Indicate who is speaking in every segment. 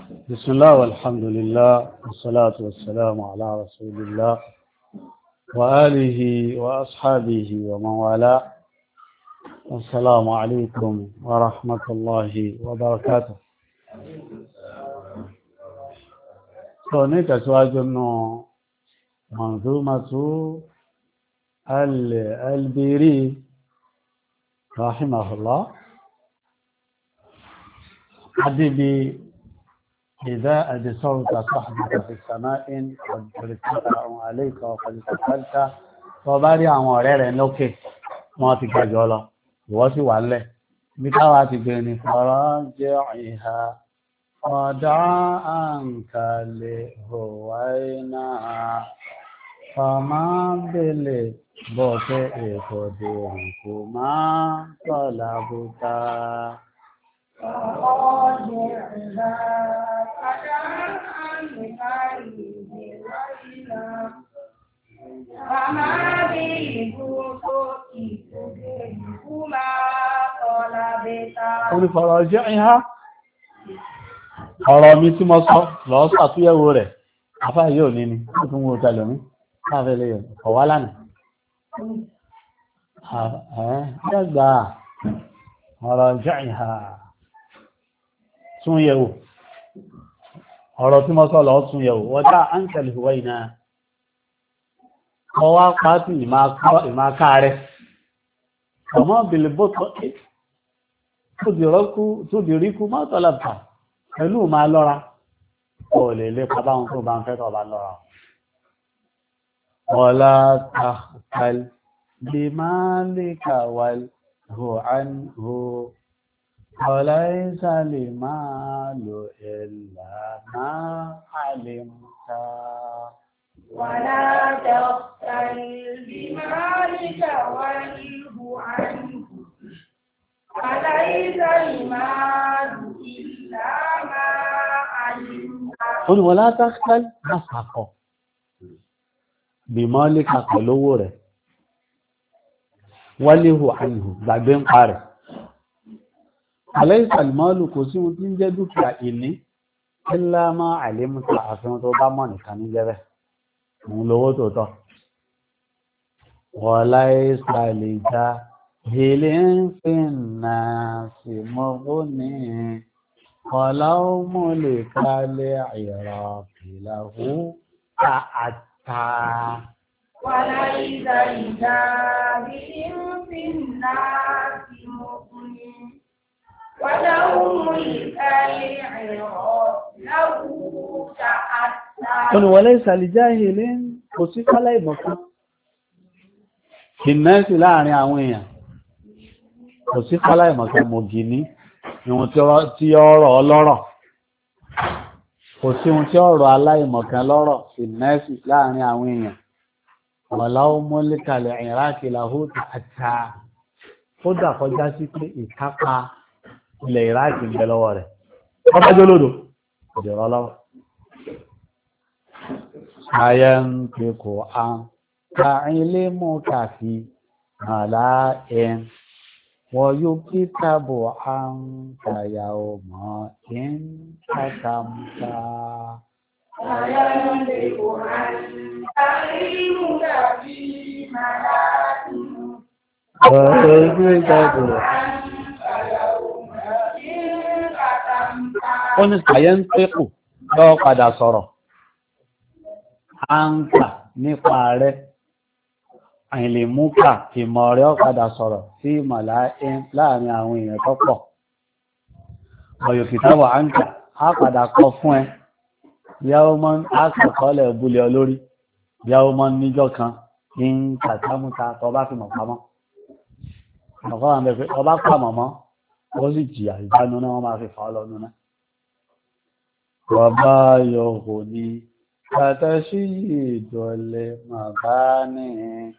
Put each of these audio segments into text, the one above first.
Speaker 1: بسم الله والحمد لله والصلاة والسلام على رسول الله وآله وأصحابه ومن والاه. السلام عليكم ورحمة الله وبركاته. هناك سؤال منظومة البيري رحمه الله حديبي إذا أدسرت صحبك في السماء قد ارتفع عليك وقد سفلت وباري عن ورير لوكي ما تكجولا واسي والله بتاواتي بيني فراجعها ودع عنك لهوينا فما بلي بوكي إفدينكما طلبتا Olùfọ̀rọ̀jẹ́ìhá ọ̀rọ̀ mi tí mo sọ lọ ṣàtúnyẹ̀wò rẹ̀ afá yóò ní ni ó tún wo tẹ̀lẹ̀ mí láàfẹ́lẹ̀ ọ̀wá lánàá ẹgbà ọ̀rọ̀ jẹ́ìhá túnyẹ̀wò ọ̀rọ̀ tí mo sọ lọ túnyẹ̀wò wọ́dá áńkẹ̀lì ìwọ̀ ìná ọwá pàtí ìmáká rẹ̀ ọmọ bìlìbó tó dìríkú má tọ́lẹ̀pà pẹ̀lú máa lọ́ra kò lè lè pàbáhùn tó bá ń fẹ́ tọ́ bá lọ́ra ọlá tàkàl bí máa lè kàwàl hù ánhù ọlá ìsàlè máa lò ẹ̀là máa àlèmta
Speaker 2: ولا تختل بمالك وله عنه فليس المال إلا ما علمت.
Speaker 1: قل ولا تختل مسحقه بمالك قلوه رẹ̀ وله عنه gbàgbé ń parẹ̀ فليس المال kò sí ohun tí ń jẹ́ dúkìá ìní إلا ما علمت àfihàn tó bá mọ̀ nìkan ní jẹ́ bẹ́ẹ̀ òun lówó tòótọ́ wọ́lá ìsàlẹ̀já ilé ń fi nà sí mọ́gbó ní wọ́lá ó mú lè kálẹ̀ ìrọ̀ pìlàwó tààtà
Speaker 2: wọ́lá ìsàlẹ̀já ilé ń fi nà sí mọ́gbó ní wọ́lá ó mú lè kálẹ̀ ìrọ̀ pìlàwó tààtà.
Speaker 1: Olùwọlé ìsàlìjá ilé kò sí kálá ìmọ̀kan. Ìmẹ́sì láàrin àwọn èèyàn. Kò sí kálá ìmọ̀kan mọ̀gì ní ìwọ̀n tí ọ̀rọ̀ ọlọ́rọ̀. Kò sí ohun tí ọ̀rọ̀ aláìmọ̀kan lọ́rọ̀ ìmẹ́sì láàrin àwọn èèyàn. Wọ̀lá ó mọ́lẹ́kàlẹ̀ ìrákì làhóòtà àtà. Ó dà kọjá sí pé ìkápá ilẹ̀ ìrákì ń bẹ lọ́wọ́ rẹ̀. Ọbájọ́ lódò, ìjọba lọ́wọ́. ينطق عنك علمك في ملاء ويكتب عنك يوم إن كتمت
Speaker 2: ينطق عنك علمك في ملاء
Speaker 1: ويكتب
Speaker 2: عنك يوم إن كتمت.
Speaker 1: ó ní sàyẹ́ńtẹ́kù lọ́wọ́ padà sọ̀rọ̀ àǹkà nípa rẹ̀ àìlèmúkà ìmọ̀ rẹ̀ ọ̀padà sọ̀rọ̀ sí ìmọ̀lá láàrin àwọn èèyàn tó pọ̀ ọ̀yọ̀kìtàwọ̀ àǹkà á padà kọ fún ẹ yàwó mọ́ àkọọ́lẹ̀ ìbúlẹ̀ olórí yàwó mọ́ níjọ́ kan ní kàtàmúta tọba fi mọ̀ pamọ́ ọba pàmọ̀ mọ́ ó sì jìyà ìjánu náà wọ́n máa fi fà á lọ núná bàbá yòókù ní فتشيد المباني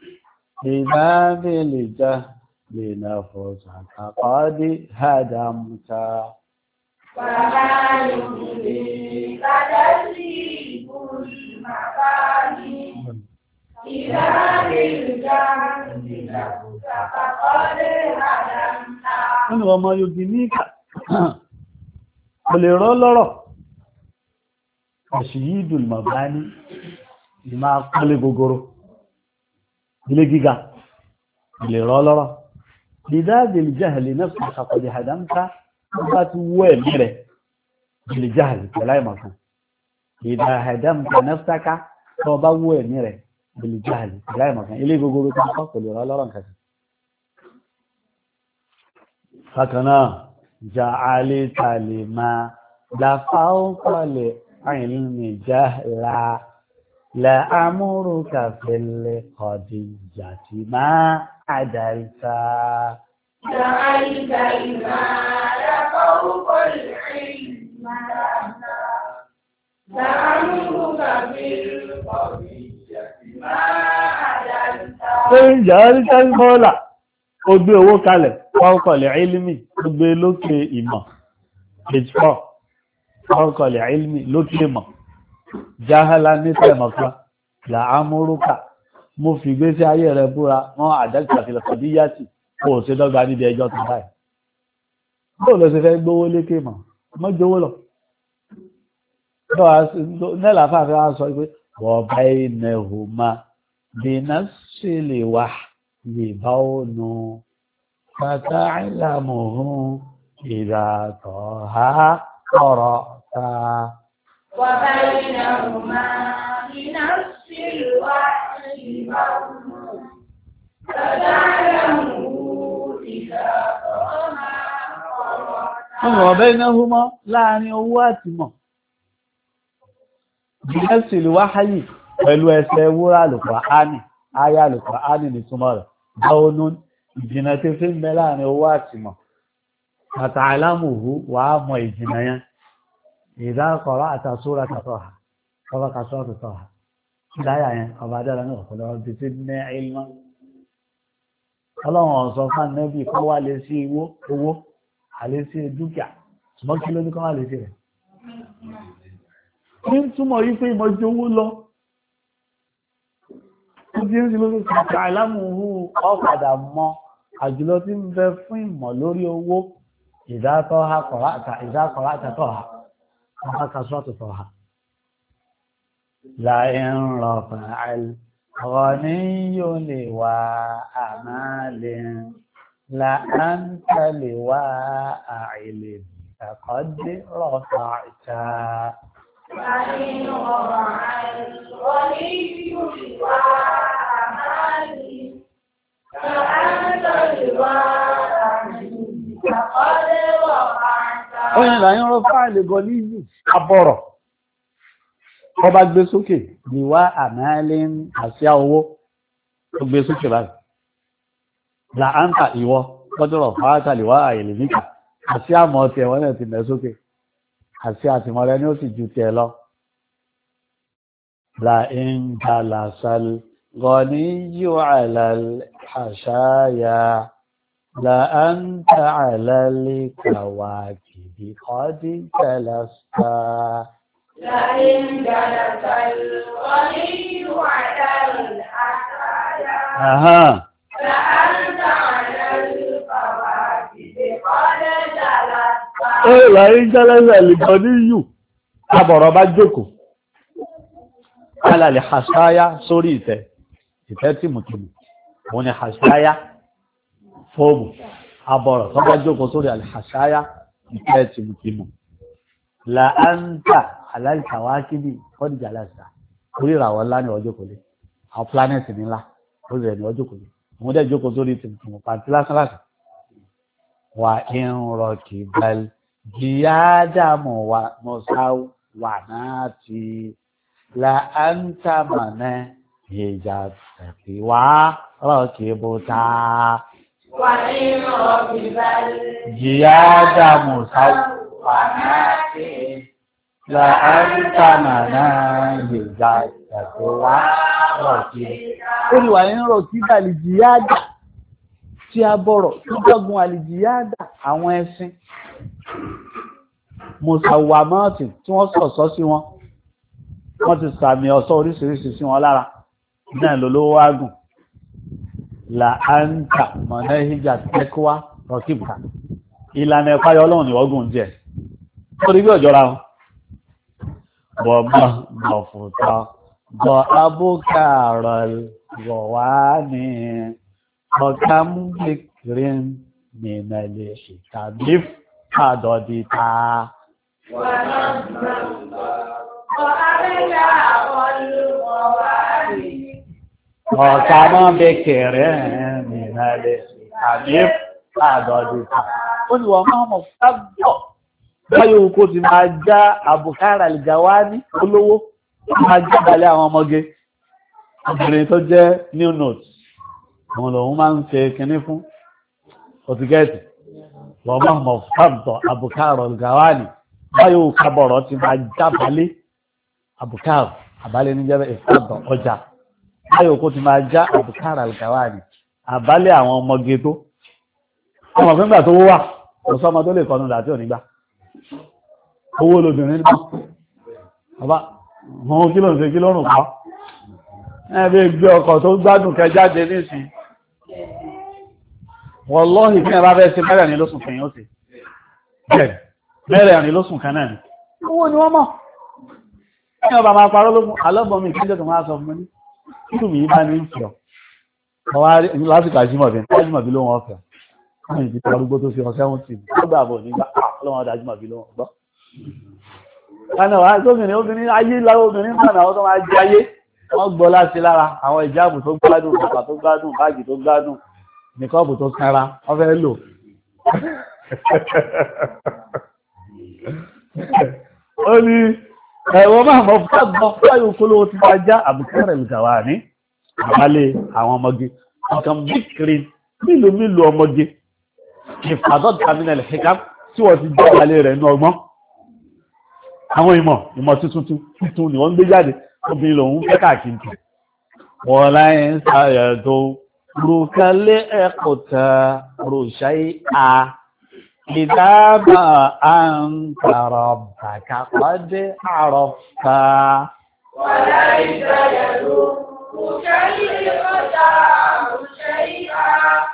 Speaker 1: بباب الجهل لنفسك قد هدمت
Speaker 2: ولا يملك تشيد المباني بباب الجهل لنفسك قد هدمت.
Speaker 1: ọmọ yogi ní ìkà kò lè rọ́ lọ́rọ̀ ẹ̀ṣìyídùn mọ̀bání ìmá kọ́lé gogoro ilé gíga ilé rọ́lọ́rọ́ ìdáàdìlì jáhìlì náà fi àkọ̀dì àdámta bá ti wọ́ ẹ̀mí rẹ̀ ìlì jáhìlì pẹ̀lá ìmọ̀kan ìdá àdámta náfsáká tó bá wọ́ ẹ̀mí rẹ̀ ìlì jáhìlì pẹ̀lá ìmọ̀kan ilé gogoro tó kọ́ pẹ̀lú rọ́lọ́rọ́ nǹkan bákanáà jà alítàlè máa láfáúkọlẹ̀ àìlúmi jáhìlá la'amuruka fil qadijati ma adalta
Speaker 2: ja'alta al-mala fawqa al-ilmi la'amuruka fil qadijati ma adalta.
Speaker 1: Ṣé ja'alta al-mala ó gbé owó kalẹ̀ fawqa al-ilmi ó gbé lókè ìmọ̀ page 4 fawqa al-ilmi lókè ìmọ̀ jáhálà ní tẹ̀mọ̀ká làámúrúkà mo fi gbé sí ayé rẹ̀ búra wọ́n àdájúta fi lọ́kọ̀ díyàtì kò sí dọ́gba níbi ẹjọ́ tó báyìí bóò lọ sí fẹ́ gbówó lékè mọ̀ mọ́ jówó lọ nílà fàfẹ́ wá sọ pé wọ́n bá iná hùmá dínà sí lè wà lè bá ó nu pátá ìlàmùhún ìdàtọ̀ ha ọ̀rọ̀ ta.
Speaker 2: وبينهما بنفس الوحي بون فتعلمه إذا طغى
Speaker 1: وبينهما láàrin owó àti mọ̀ bínẹ́sì lè wáháyì pẹ̀lú ẹsẹ̀ wúrà Al-Qur'ani ayá Al-Qur'ani ní túnmọ̀ rẹ̀ báwọnú ìjìnà tí fi ń bẹ láàrin owó àti mọ̀ fata'lamuhu wà á mọ̀ ìjìnà yẹn إذا قرأت سورة طه قرأت سورة طه لا يعني وبعد ذلك نقول بزدنا علما Ọlọ́run ọ̀sọ̀ fún Ànábì kọ́ wá lè sí owó àlè sí dúkìá ṣùgbọ́n kí ló ní kọ́ wá lè sí rẹ̀ ní túnmọ̀ yí pé ìmọ̀ jẹ́ owó lọ ó bí ń sí lórí kàkà alámùhú ọ̀padà mọ́ àjùlọ tí ń bẹ fún ìmọ̀ lórí owó ìdákọ̀ọ́ àtàtọ̀ كسرة طه لئن رفع الغني لواء مال لأنت لواء علم فقد رفعت
Speaker 2: لئن رفع الغني لواء مال لأنت لواء علم فقد رفعت.
Speaker 1: Oyin ìlàyìn rọ fáìlì gan ní ìlú àbọ̀rọ̀. Ọba gbé sókè ní wá àmàlẹ́ àṣíá owó tó gbé sókè báyìí. Làáńtà ìwọ lọ́dọ̀rọ̀ fáátà lè wá àyèlè níkà. Àṣíá mọ̀ ti ẹ̀wọ́n náà ti mẹ́ sókè. Àṣíá àtìmọ́lẹ́ ni ó sì ju tiẹ̀ lọ. La'in jalasal ghaniyyu 'ala al-hashaya. لأنت على الكواكب قد جلست
Speaker 2: لئن جلس الغني على الحشايا لأنت على الكواكب قد جلست.
Speaker 1: لئن جلس الغني àbọ̀rọ̀ bá jókòó على الحشايا sórí ìtẹ́ tìmùtìmù òun ni hashaya fóòmù àbọ̀rọ̀ tó bá jókòó sórí alìhàṣáyá ìfẹ́ tìmùtìmù láàáńtà aláìsàwákìbì kọ́dìjà aláìsà orí ìràwọ̀ ńlá ní ọjọ́ kò lè àwọn planẹ́tì ńlá orí rẹ̀ ní ọjọ́ kò lè òun dẹ̀ jókòó sórí tìmùtìmù pàtí lásán lásán wà ń rọ kì bẹ́ẹ̀ jíyájàmù wà mọ́sá wà náà ti láàáńtà mọ̀nẹ́ ìjà tẹ̀fì wá rọ̀ kì bùtà.
Speaker 2: وإن ركب
Speaker 1: جياد مسومات لأنت مناهج التقوى ركب ó ní wà nínú rọ̀kíbà àlìjìyádà tí a bọ̀rọ̀ tó gbọ́gun àlìjìyádà àwọn ẹṣin mùsàwàmọ́ọ̀tì tí wọ́n sọ̀sọ́ sí wọn wọ́n ti sàmì ọ̀ṣọ́ oríṣiríṣi sí wọn lára náà lólówó ágùn láàáńtà mọ̀nà ìjà tẹ́kọ́wá rọ̀kíbà ìlànà ẹ̀fáyọ ọlọ́run ni ọgùn jẹ́ torí bí ọjọ́ra wọn ومهمفتا وأبكار الغواني وكم ذكر من الحكم حددتا وكم ذكر من الحكم حددتا ó ní wọ́n máa mọ̀ sábọ̀ báyọ̀ kó ti máa já àbùkárà ìjàwá ní olówó máa jábàlẹ̀ àwọn ọmọge obìnrin tó jẹ́ new note àwọn lòun máa ń ṣe kinní fún ọ̀tígẹ́ẹ̀tì wọ́n máa mọ̀ sábọ̀ àbùkárà ìjàwá ní báyọ̀ kábọ̀rọ̀ ti máa jábàlẹ̀ àbùkárà àbálẹ̀ ní jẹ́bẹ̀ ìfàdọ̀ ọjà báyọ̀ kó ti máa já àbùkárà ìjàwá ní àbálẹ̀ àwọn ọmọge tó ọmọ fún ìgbà tó wà ọ̀sọ́mọ tó lè kọnu láti ònígbà owó olóbìnrin nípa ọba wọn kí ló ń ṣe kí lórùn kọ́ ẹbí gbé ọkọ̀ tó gbádùn kẹjáde nísìn wọ́n lọ́hì fún ẹbá fẹ́ sí mẹ́rẹ̀rin lóṣùn fẹ̀yìn ó sì mẹ́rẹ̀rin lóṣùn kan náà ni owó ni wọ́n mọ̀ ní ọba máa parọ́ lógún alọ́bọ̀mí ìpínlẹ̀ tó máa sọ fún mi nínú mi bá ní ìfẹ́ lásìkò àjímọ̀bí ló wọ́n fẹ́ àwọn ìdí arúgbó tó fi ọ̀sẹ̀ wọn tì tó gbà bọ̀ nígbà ọlọ́wọ́n adájú màbí ló wọ́n gbọ́. kánà wá gómìnà obìnrin ayé lára obìnrin náà náà tó máa jẹ ayé wọ́n gbọ́ láti lára àwọn ìjáàbù tó gbádùn bàbà tó gbádùn báàgì tó gbádùn nìkọ́ọ̀bù tó sanra wọ́n fẹ́ lò. ó ní ẹ̀wọ̀n máa mọ̀ fún fáyọ̀ kólówó ti máa já àbùkẹ́rẹ̀ ìjàwá ní àbálẹ̀ àwọn ọmọge ọkàn bíkiri mílò ọmọge ìfàdọ́ terminal hikam tí wọ́n ti jẹ́ ìyàlẹ̀ rẹ̀ ní ọgbọ́n àwọn ìmọ̀ tuntun ni wọ́n gbé jáde obìnrin lòun fẹ́ káàkiri wọ́n láyé ń sáyẹ̀ tó rúkálẹ̀ ẹ̀kọ́ta rúṣáì a ìdábà à ń tàrà bàkà pàdé àrọ̀fà
Speaker 2: wọ́n láyé ń sáyẹ̀ tó rúkálẹ̀ ẹ̀kọ́ta rúṣáì a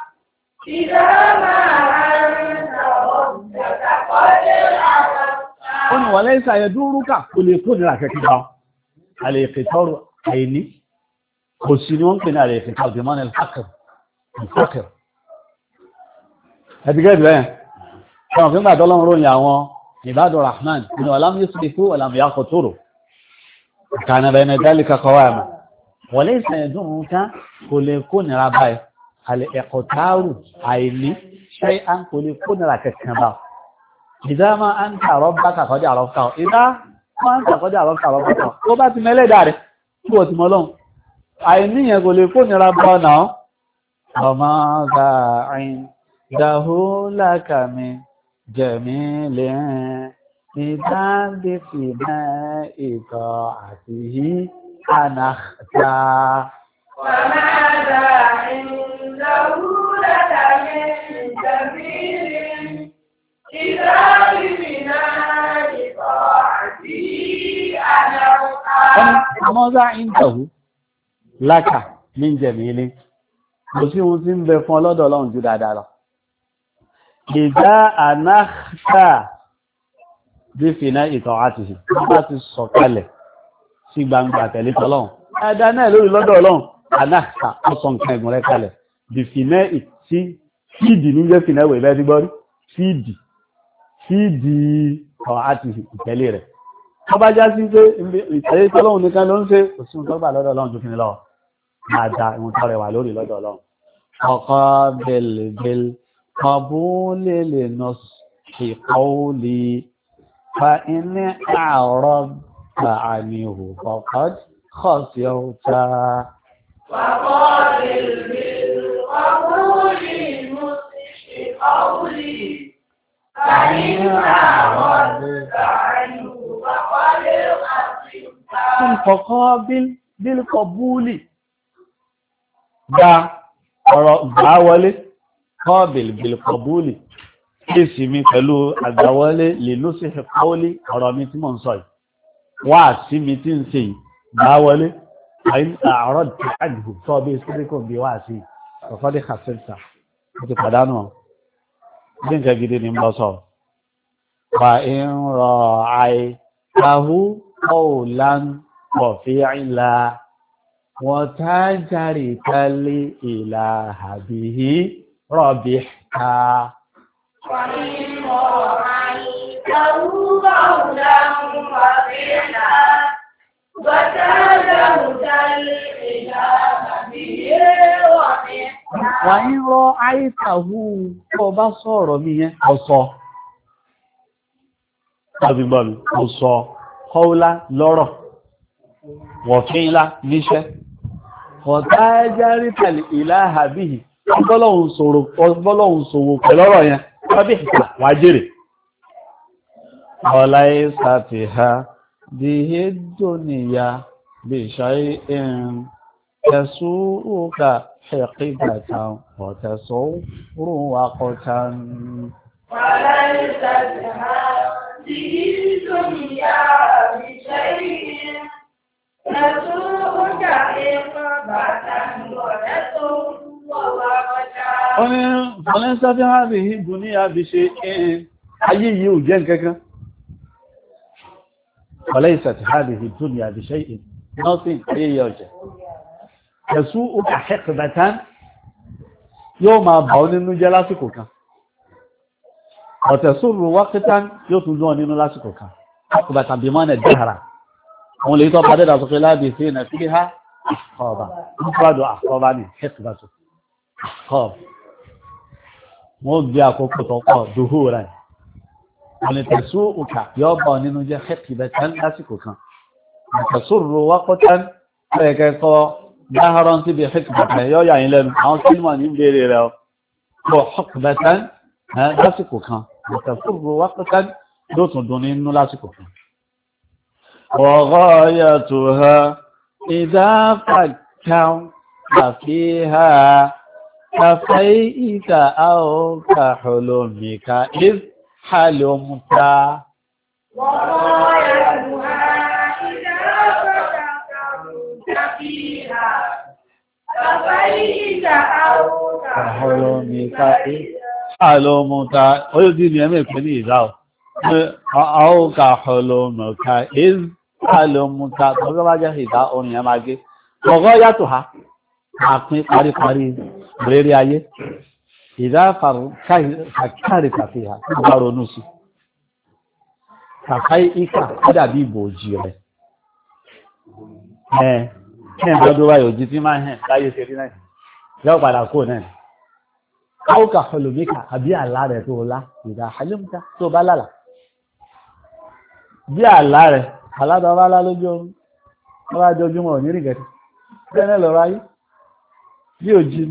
Speaker 1: ó ní wọ́n lẹ́yìn sáyẹ̀ dúrúkà kò lè kó nira kẹ́kẹ́ bá alẹ́ ìfẹ́tọ́rù àìní kò sí ní wọ́n pè ní alẹ́ ìfẹ́tọ́rù bí mọ́nà ìfàkìr ẹ̀dìgẹ́ ìbẹ̀rẹ̀ ṣọ́nà fún ìgbàtọ́ lọ́rùn ròyìn àwọn ìbádọ̀ rahman ní ọ̀làmù yusufu ọ̀làmù yakọ̀ tóòrò kànà bẹ̀rẹ̀ mẹ́tẹ́lì kakọwà ẹ̀mọ̀ wọ́n lẹ́yìn sáyẹ̀ dúrúkà kò lè kó nira báyìí alẹ́ ẹ̀kọ̀tàrù àìní ṣe à ń kò lè kó nira kẹ́kẹ́ bá ìdá máa ń tààrọ bá kàkọ́dé àrọ́fà ọ̀ ìdá máa ń tàkọ́dé àrọ́fà àrọ́fà ọ̀ tó bá ti mẹ́lẹ́dà rẹ̀ tí wọ́n ti mọ́ lọ́hùn àìníyàn kò lè kó nira bọ́ náà ọmọ gàárín dáhùlákàmí jẹ̀mí lẹ́yìn ìdáǹdẹ̀fì náà ìtọ̀ àti yí ànàkà.
Speaker 2: وماذا عنده لك من جميل إذا بنا لطاعته أنوقا
Speaker 1: ماذا عنده لك من جميل kò sí ohun tí ń bẹ fún ọlọ́dọ̀ ọlọ́run jù dáadáa lọ ìdá ànáṣà bí fìná ìtọ̀ àti bá ti sọ̀kalẹ̀ sí gbangba tẹ̀lé tọ́lọ́run ẹ̀dá náà lórí lọ́dọ̀ ọlọ́run ànáṣà ọ̀sọ̀ nǹkan ẹ̀gùn rẹ̀ kalẹ̀ bí fìná ìtí fíìdì ní jẹ́ fìná ìwé ìbẹ́ dígbọ́rí fíìdì ọ̀ àti ìtẹ̀lé rẹ̀ tó bá já sí pé ìtẹ̀lé tọ́lọ́run nìkan ló ń ṣe kò sí ohun tó gbà lọ́dọ̀ ọlọ́run jù fi lọ máa da ìwọ̀n tó rẹwà lórí lọ́dọ̀ ọlọ́run ọkọ̀ bẹ̀lẹ̀bẹ̀lẹ̀ kọbúlé lè nọ sí kọ́ọ̀lì fa iní àárọ̀ gbà ní òkọ̀kọ́ kọ̀ sí ọ̀tá. Kọ̀kọ́ bíl kọbúlì gba ọ̀rọ̀ gbà wọlé kọ́ọ̀bìl bìlkọ̀búlì kéèsì mi pẹ̀lú àgbàwọlé lè ló sí ẹ̀kọ́ọ́lé ọ̀rọ̀ mi tí mò ń sọ yìí wá sí mi tí ń ṣe yìí gbà wọlé àárọ̀ tí àjùkù tọ́ bí síríkò bí wá sí ọ̀fọ́dé kàṣẹ́ǹtà ó ti pàdánù bí nǹkan gidi ni ń bọ́ sọ wà ń rọ àìkáhú قولا وفعلا وتجرك الإله به ربحتا
Speaker 2: وإن رأيته قولا وفعلا وتجرك الإله به ربحتا
Speaker 1: وإن رأيته ọba sọ̀rọ̀ mi yẹn ọ̀sọ̀ ọdúnbọ̀lù ọ̀sọ̀ kọ́ọ́lá lọ́rọ̀ wọ̀fínlá níṣẹ́ ọ̀tá járí tàbí ìlàhà bíi ọgbọ́lọ́hun sòwò pẹ̀lọ́rọ̀ yẹn wábí ìta wà jèrè ọ̀lá ìsàtì ha di hédóníyà bí ṣáyé ẹ̀rùn tẹ̀sùrùkà حقيقة وتصور وقتا
Speaker 2: وليست هذه الدنيا بشيء تسوءك حقيقة وتصور وقتا
Speaker 1: وليس في هذه الدنيا بشيء ayé yìí ò jẹ́ nǹkankan وليست هذه الدنيا بشيء nothing ayé yìí ò jẹ́ ẹ̀sù òkà hẹ́kìbẹ̀tán yóò máa bà ọ́ nínú jẹ́ lásìkò kan ọ̀tẹ̀sùrù wákítán yóò tún lọ́ nínú lásìkò kan hẹ́kìbẹ̀tán bí mọ́nà dára àwọn lè tọ́ padà dà sókè láàbì sí ẹ̀nà sí ha àkọ́ọ̀bà ń fàdọ̀ àkọ́ọ̀bà ní hẹ́kìbẹ̀tù àkọ́ọ̀bà wọ́n gbé àkókò tó pọ̀ dùhù rẹ̀ ọ̀tẹ̀sù òkà yóò bà ọ́ nínú jẹ́ hẹ́kìbẹ̀tán lásìkò kan ọ̀tẹ̀sùrù wákítán ẹ̀kẹ́kọ́ dáhàrán tí bí hikmatan yóò yà yín lẹ́nu àwọn kílmọ̀ ní bèèrè rẹ̀ ọ̀pọ̀ hikmatan lásìkò kan ìtàfúrò wákàtán ló tún dún nínú lásìkò kan wa ghayatuha idha fakkarta fiha kafayta aw kahulumika idh halumta
Speaker 2: wa ghayatuha
Speaker 1: Àlọ́mùta, oyó dí ni ẹmẹ́ ìpẹ́ ní ìdáwó. Àókà àlọ́mùta, èz àlọ́mùta, tọ́gbọ́ bá jẹ́ ìdá orin ẹ máa gé. Ọgọ́ yàtò ha, àpín paríparí rere ayé. Ìdá kàkàrí kàfí ha, bá ronú sí. Kàfáì ìkà, ó dàbí ìbò òjì rẹ̀. Kí ẹ̀bọ́dọ́ wáyé òjì tí máa hẹ̀ láyé ṣe rí náà. Yọ́ padà kó náà. Káwọ́kà ọlọ́míkà àbí àlá rẹ̀ tó lá ìdá àjọ́mùta tó bá lálà. Bí àlá rẹ̀, àládọ́ bá lá lójú oorun, wọ́n bá jọjúmọ̀ ò ní rí gẹ̀ẹ́gẹ́. Bẹ́ẹ̀ lọ ráyé, bí ò jí.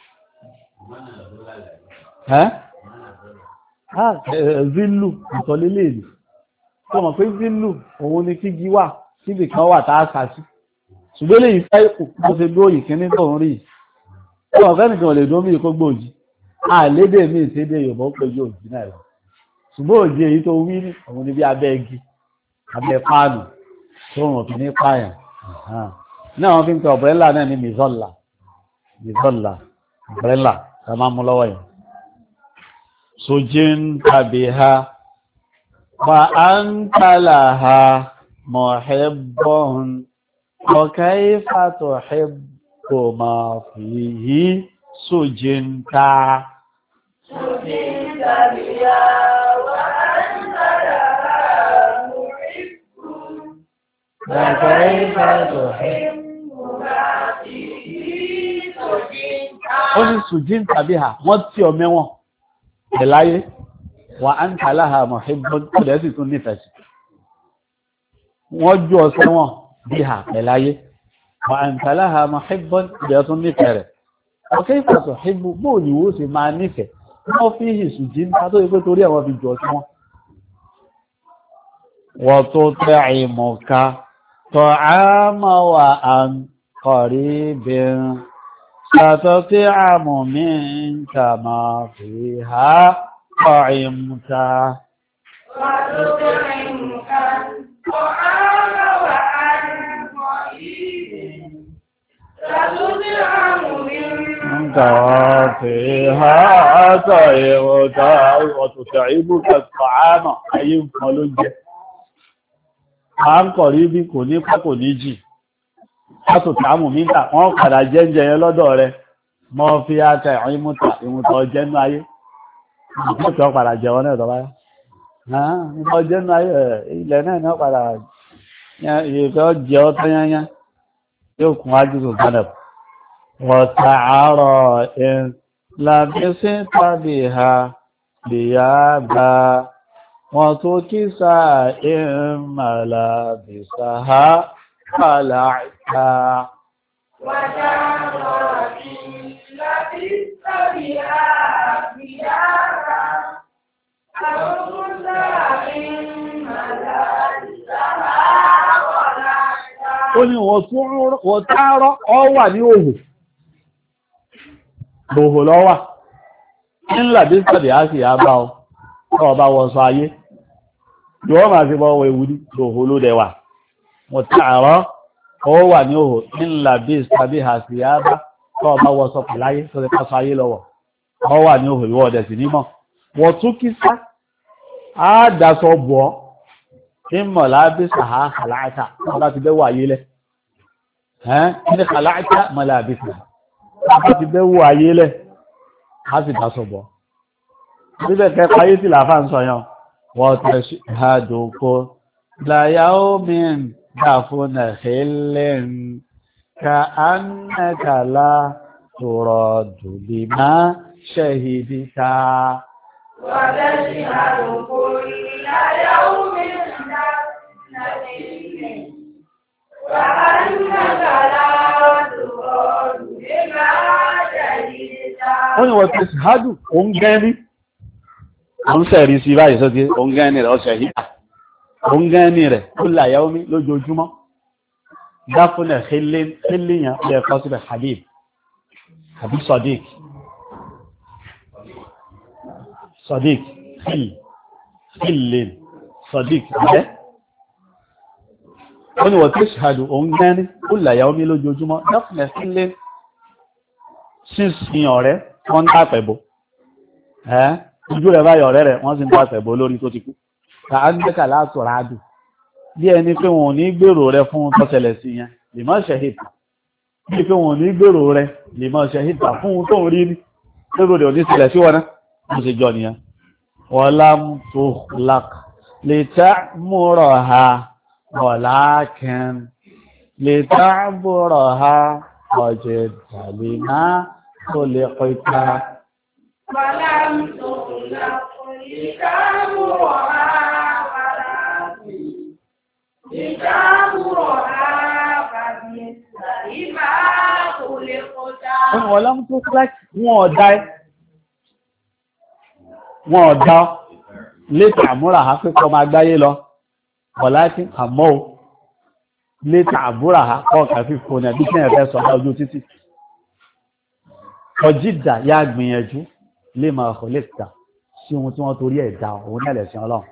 Speaker 1: Zílù, ìtọ́lélé ìlú. Tó mọ̀ pé zílù, òun ni kígi wà, síbì kan wà tá a sà sí. Ṣùgbọ́n lè yìí fẹ́ ìkù, mo ṣe gbó ìkíní tó ń rí. Ọmọ fẹ́nìkan lè dún mí kó gbòòjì. Àlédè mí ìsédè Yorùbá péjú òjì náà lọ. Ṣùgbọ́n òjì èyí tó wí ní òun ni bí abẹ́ igi, abẹ́ páàlù, tó rùn fi ní páyàn. Náà wọ́n fi ń pe ọ̀bẹ̀rẹ́là náà ní mìzọ́là. Mìzọ́là, ọ̀bẹ̀rẹ́là, ẹ máa mú lọ́wọ́ yẹn. Sojin tàbí ha, wa anta ha, muhibbun, wa kayfa tuhibbu ma fihi sujinta.
Speaker 2: Sujinta biya wa anta laha muhibbun wa kayfa tuhibbu ma fihi sujinta.
Speaker 1: Ó ní sujinta biha, wọ́n tí ọ mẹ́wọ̀n ẹ̀láyé wa anta laha muhibbun tó dẹ̀ sì tún nífẹ̀ẹ́ sí. Wọ́n jú ọ sẹ́wọ̀n biha ẹ̀láyé wa anta laha muhibbun tó dẹ̀ tún nífẹ̀ẹ́ rẹ̀. Ọ̀kẹ́ ìfàṣọ̀ ìbú bóò ní ó sì máa nífẹ̀ẹ́, wọ́n fi ìsù jí ń ta tó ipé torí ẹ̀wọ̀n fi jọ sí wọn. Wọ́n tó tẹ́ ìmọ̀ká, tọ́ àmà wà àn kọ̀rí bẹ̀rẹ̀, ṣàtọ́ tí àmù mí ń kà máa fi ha kọ̀ ìmúta.
Speaker 2: Wọ́n tó tẹ́ ìmọ̀ká, tọ́ àmà wà àn kọ̀rí bẹ̀rẹ̀, ṣàtọ́ tí àmù mí
Speaker 1: فيها وتتعبك الطعام أي ملوجة à ń kọ̀ rí bí kò ní pẹ́ kò ní jì látò tààmù mítà wọ́n padà jẹ́ǹjẹ yẹn lọ́dọ̀ rẹ̀ mọ́ fi àtẹ ìmúta ìmúta jẹ́nu ayé ìmúta padà jẹ́ wọn náà tọ́ báyá ìmúta jẹ́nu ayé ilẹ̀ náà ní padà ìfẹ́ jẹ́ ọ́ tẹ́yányá yóò kún wájú tó gbádẹ̀ wọ̀ta àárọ̀ ìlàbísí tàbí ha lèyà bá wọn tó kí sáà ìmàlà bìsà ha fàlàkà
Speaker 2: wàjá rọ̀ ìlàbí tàbí ha lèyà bá wọn tó kí sáà ìmàlà bìsà ha fàlàkà.
Speaker 1: Ó ní wọ́n tààrọ̀ ọ wà ní òhù òhù lọ́wà ńlá bí sọ̀dì á sì á bá ọ bá wọ́n sọ ayé yóò máa fi bọ́ ewu ní òhù ló dẹwà wọ́n tààrọ̀ ọ wà ní òhù ńlá bí sọ̀dì á sì á bá ọ bá wọ́n sọ pẹ̀láyé tó lè pàṣọ ayé lọ́wọ́ ọ wà ní òhù ìwọ́ ọ̀dẹ̀ sí nímọ̀ wọ́n tún kí sá á dasọ bọ̀ ìmọ̀ lábí sàá kàláàtà wọ́n bá ti bẹ́wọ̀ ayé lẹ̀ ní kàláàtà mọ̀ lábí sàá wọ́n bá ti bẹ́wọ̀ ayé lẹ̀ á sì dasọ bọ̀ níbẹ̀ kẹfà ayé sì làáfà ń sọ yàn wọ́n tẹ̀ sí àdókò láyà omi dáfúnà hélèn ka annakala tòrọ̀ dùbí má ṣẹ̀hìdìta
Speaker 2: wọ́n tẹ̀ sí àdókò láyà omi
Speaker 1: wọ́n ni wọ́n ti ṣàádù oúnjẹ́ni wọ́n sẹ̀rí sí báyìí sọ́tí oúnjẹ́ni rẹ̀ ọ̀ṣẹ̀ hìtà oúnjẹ́ni rẹ̀ ó láyá omi lójoojúmọ́ dáfúnẹ̀ kílíyàn lè kọ́ síbẹ̀ habib sadiq kílín sadiq jẹ́ wọ́n ni wọ́n tí ṣàdù òun gẹ́rin ó làyà omi lójoojúmọ́ dáfúnẹ̀ sílé sínsìn ọ̀rẹ́ wọ́n ń tàpẹ̀bò ojú rẹ̀ báyọ̀ ọ̀rẹ́ rẹ̀ wọ́n sì ń tàpẹ̀bò lórí tó ti kú ta á gbẹ́kà látọ̀rọ̀ adù bí ẹni pé wọn ò ní gbèrò rẹ̀ fún tọ́sẹ̀lẹ̀ sí yẹn lè mọ́ ṣẹ̀hìtà bí pé wọn ò ní gbèrò rẹ̀ lè mọ́ ṣẹ̀hìtà fún tó ń rí ní lérò rẹ̀ ò ní sílẹ̀ sí wọn náà wọ́n sì jọ nìyẹn wọ́n lám tó lak lè tá múrọ̀ ha ولكن لتعبرها وجد لما خلقت
Speaker 2: ولم تخلق لتعبرها ولكن لتعبرها فبالتالي ما خلقت
Speaker 1: ولم تخلق wọ́n ọ̀dá létà àmúràhá pípọ̀ máa gbáyé lọ ọ̀láti àmọ́ ò létà àbúràhá ọkà fífò ní ẹ̀bí kí ẹ̀fẹ́ sọ́dá ojú títí ọjídà yá gbìyànjú lè máa kọ̀ létà sí ohun tí wọ́n torí ẹ̀dá òun nẹ́lẹ̀ sí ọlọ́run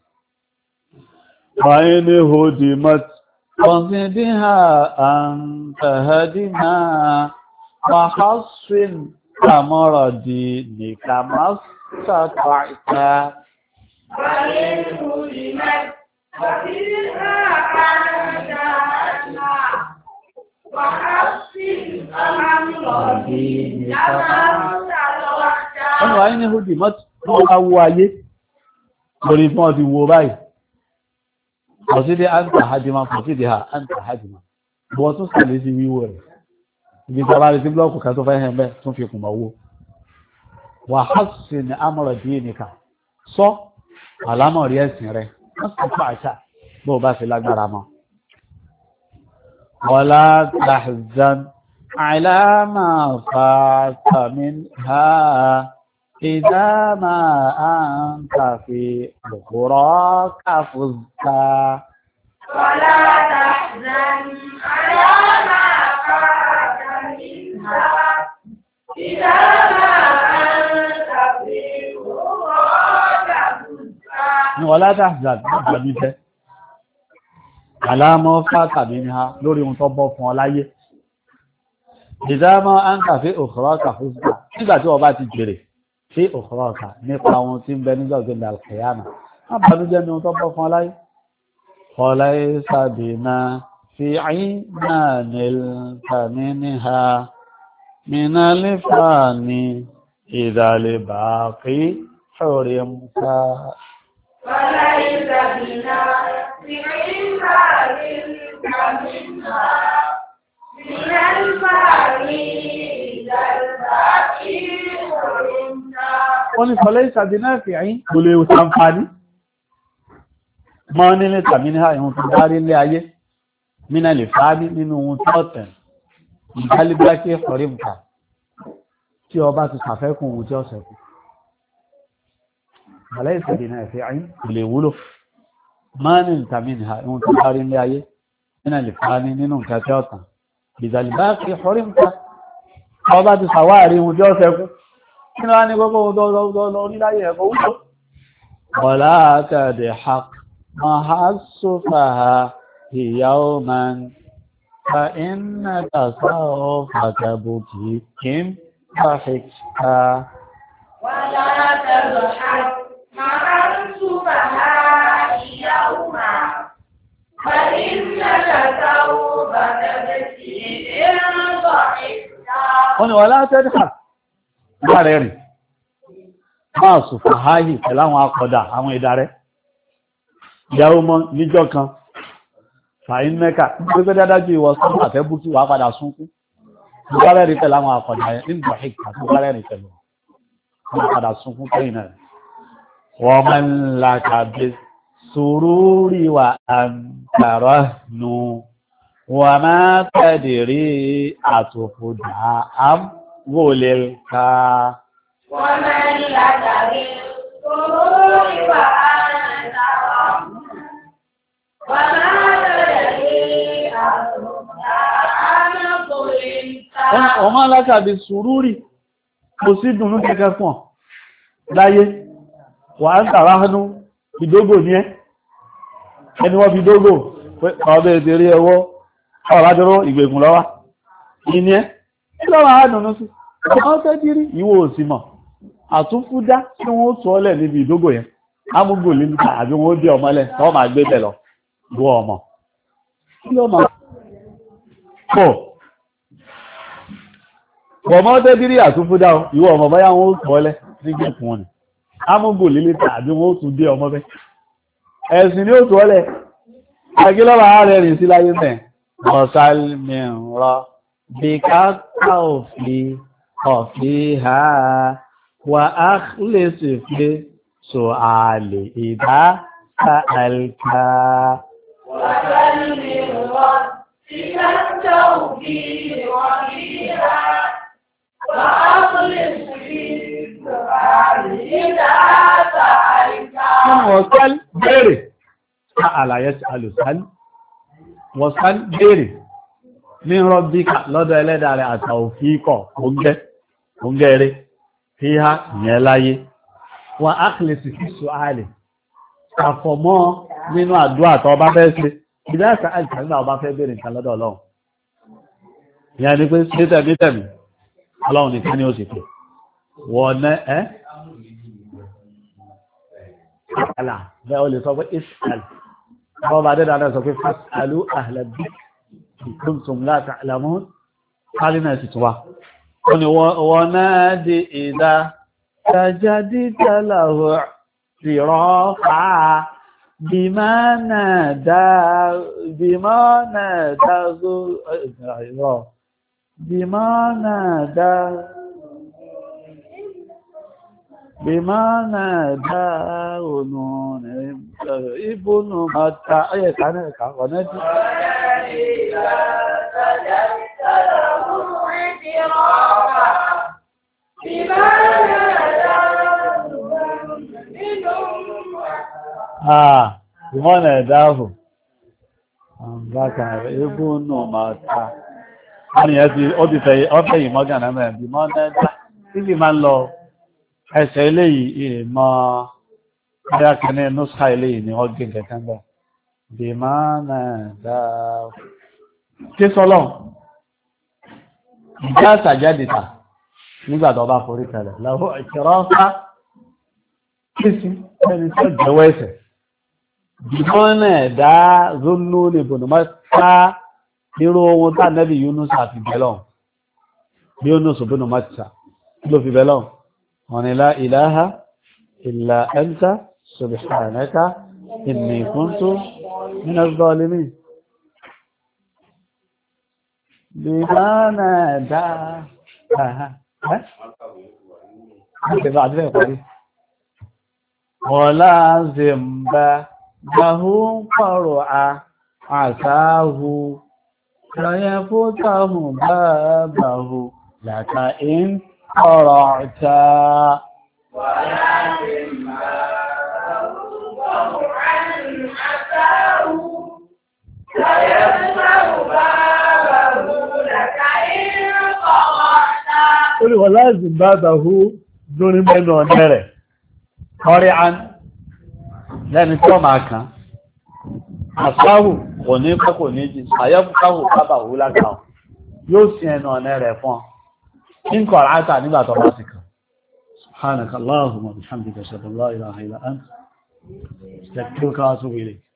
Speaker 1: wáyé ní hòdì mọ́t kọ̀nsíndíhà àǹtàhádínà wàhásùn àmọ́rọ̀dì nìkàmásàtọ̀ ìta
Speaker 2: wáyé ní hòdì mọ́t وَفِيهَا أَنْتَهَا وَحَفِّ الْأَمْرِ
Speaker 1: Ọ̀nà ayé ní hùdì mọ́ tí wọ́n bá wo ayé lórí tí wọ́n ti wo báyìí. Ọ̀sídé àǹtà hajjima, ọ̀sídé ha àǹtà hajjima. Bọ́ tún sàlẹ̀ sí wíwò rẹ̀. Ibi tí a bá rí sí blọ́ọ̀kù kan tó fẹ́ hẹ̀ mẹ́ tún fi kùnmọ̀ wó. Wà hásì ní àmọ̀rọ̀ díẹ̀ nìkan. Sọ àlámọ̀ rí ẹ̀sìn rẹ̀. Wọ́n sì pàṣà bó bá fi lágbára mọ́. Wala tahzan ala ma fata minha idha ma anta fi ukhraka fuzta.
Speaker 2: Wala tahzan ala ma fata minha idha ma anta fi ukhraka fuzta.
Speaker 1: Wala tahzan nígbàmíṣẹ́ aláàmọ́ fàtàbí ní ha lórí ohun tó bọ́ fún ọ láyé ìdámọ́ áńkàfí òkúrọ́ọ̀kà fúsùkà nígbàtí wọ́n bá ti jèrè sí òkúrọ́ọ̀kà nípa ohun tí ń bẹ nígbà ògbé alkiyama wọ́n bá ní jẹ́ ní ohun tó bọ́ fún ọ láyé وليس بنا في عينا نلت منها من الفاني إذا الباقي حرمت
Speaker 2: وليس بنا في عينا نلت منها من الفاني إذا الباقي حرمت.
Speaker 1: wọ́n ní sọlẹ́ ìsàdé náà fi àyín kò lè ṣàǹfààní mọ́ nílé tàbí ní ìhun tó dárí ilé ayé mínà lè fàábí nínú ohun tí ọ̀tẹ̀ ìdálébákí ọ̀rí mùkà tí ọba ti sàfẹ́kùn ohun tí ó sẹ̀kù sọlẹ́ ìsàdé náà fi àyín kò lè wúlò mọ́ nílé tàbí ní ìhun tó dárí ilé ayé mínà lè fàábí nínú nǹkan tí ọ̀tẹ̀ ìdálébákí ọ̀rí mùkà ọba ti sàwárí ohun tí ó sẹ̀kù kí ló wá ní gbogbo ọdọ́ oríláyé ẹ̀kọ́ wúlò wọ̀lá àtàdé haq mahasufaha yawman fa inna tasawo fatabuki kim fahikta
Speaker 2: ولا تضحك مع السفهاء يوما فإنك سوف تبكي إن ضحكت.
Speaker 1: wọ́n ni wọ̀lá àtàdé haq láàrẹ̀ rìn máa sùfà háyì pẹ̀lú àwọn akọ̀dà àwọn ìdarẹ́ ìyàwó mọ́ níjọ́ kan fàyín mẹ́kà gbogbo dádájú ìwọ̀ sọ́nà àtẹ́bùkí wà padà súnkú gbogbo rí pẹ̀lú àwọn akọ̀dà nígbà ìkà tó gbogbo rí pẹ̀lú wọ́n padà súnkú kẹ́yìn náà wọ́n mọ́ ńlá kàbí sùúrùrí wà àǹkàrọ̀ nù wọ́n máa tẹ̀dìrí àtòfòdà وللك
Speaker 2: ومن لك بالسرور وأنت رحمة وما تدري أن ظلمت.
Speaker 1: وما لك بالسرور kò sí dùnú kẹ́kẹ́ fún ọ láyé wà ń tàrà hánú ìdógò ní ẹni wọ́n fi dógò ọ̀bẹ̀ ìdérí ẹwọ́ ọ̀rájọ́rọ̀ ìgbègùn lọ́wọ́ ìní ẹ́ lọ́wọ́ àádùnú sí wọ́n fẹ́ dírí ìwò òsì mọ̀ àtúnfúdá tí wọ́n tún ọlẹ̀ níbi ìdógò yẹn ámúgbò lílùkà àbí wọ́n dé ọmọlẹ̀ tọ́ máa gbé bẹ̀ lọ bọ́ ọmọ wọ́n tẹ́ dírí àtúnfúdá ìwọ ọmọ báyá wọ́n tún ọlẹ̀ nígbè fún wọn ni ámúgbò lílùkà àbí wọ́n tún dé ọmọ bẹ́ ẹ̀sìn ni ó tún ọlẹ̀ agílọ́wọ́ ààrẹ rìn sí láyé mẹ́ ọ̀sálmìíràn بكالتوفي خفيها وأخلص في سؤال إذا سألت
Speaker 2: وسلم ربك التوفي خفيها وأخلص في سؤال إذا سألت.
Speaker 1: وسل بيري سأل يسأل سل وسل بيري ní rọ́bíkà lọ́dọ̀ ẹlẹ́dà rẹ̀ àtàòfíkọ̀ oúnjẹ́ rẹ̀ tí ha ìyẹn láyé wà ákìlẹ̀sì sí ṣùhálì àfọ̀mọ́ nínú àdúrà tó bá fẹ́ ṣe ìdáṣà àìsàgbà ọba fẹ́ bèèrè nǹkan lọ́dọ̀ ọlọ́run ìyẹn ni pé ṣe tẹ̀mítẹ̀mí ọlọ́run nìkan ni ó sì pé wọ́n ẹ́ àlà bẹ́ẹ̀ o lè sọ pé ìsàl ọba dẹ́dà náà sọ pé fásàlú àhìlẹ̀bí كنتم لا تعلمون قالنا ستوا ونادي إذا سجدت له اعترافا بما نادى ابن متى كان قناتي ìmọ̀nà ẹ̀dáhù àbákan ibùnù màtà wọ́n ni ó ti fẹ́ ìmọ́gàn náà mẹ́rin bí mọ́nà ẹ̀dá títí máa ń lọ ẹsẹ̀ eléyìí ìmọ̀ ayákaní nùsà eléyìí ni wọ́n gé kẹ̀kẹ́ bẹ̀ bí mọ́nà ẹ̀dáhù kí sọ́lọ́ ìjá àtàjádìta nígbàtọ̀ bá forí tẹ̀lẹ̀ lọ́wọ́ ìkẹrọ́fà kí sí ẹni tó jẹ́wọ́ ẹ̀ṣẹ̀ Bìmọ́nà ẹ̀dá rónú ní bùnùmọ́ta nírú ohun tá nẹ́bí Yunus àti bẹ́lọ̀. Yunus bùnùmọ́ta ló fi bẹ́lọ̀. Wọ́n ni la ilaha illa anta subhanaka inni kuntu minaz zalimin. Bìmọ́nà ẹ̀dá ولازم له قرعا عساه فيفتح بابه لك إن قرعت
Speaker 2: ولازم له قرعا عساه فيفتح بابه لك إن قرعت.
Speaker 1: ولازم بابه دون من ونره قرعا lẹ́ni tí ó máa kàn àṣáhù kò ní pẹ́ kò ní jí àyẹ́fúkáhù kábà wú lágbàá yóò sí ẹnu ọ̀nà rẹ̀ fún ní kọ̀rọ̀ átà nígbà tó bá ti kàn subhanaka Allahumma bihamdika ashhadu an la ilaha illa anta astaghfiruka wa atubu ilayk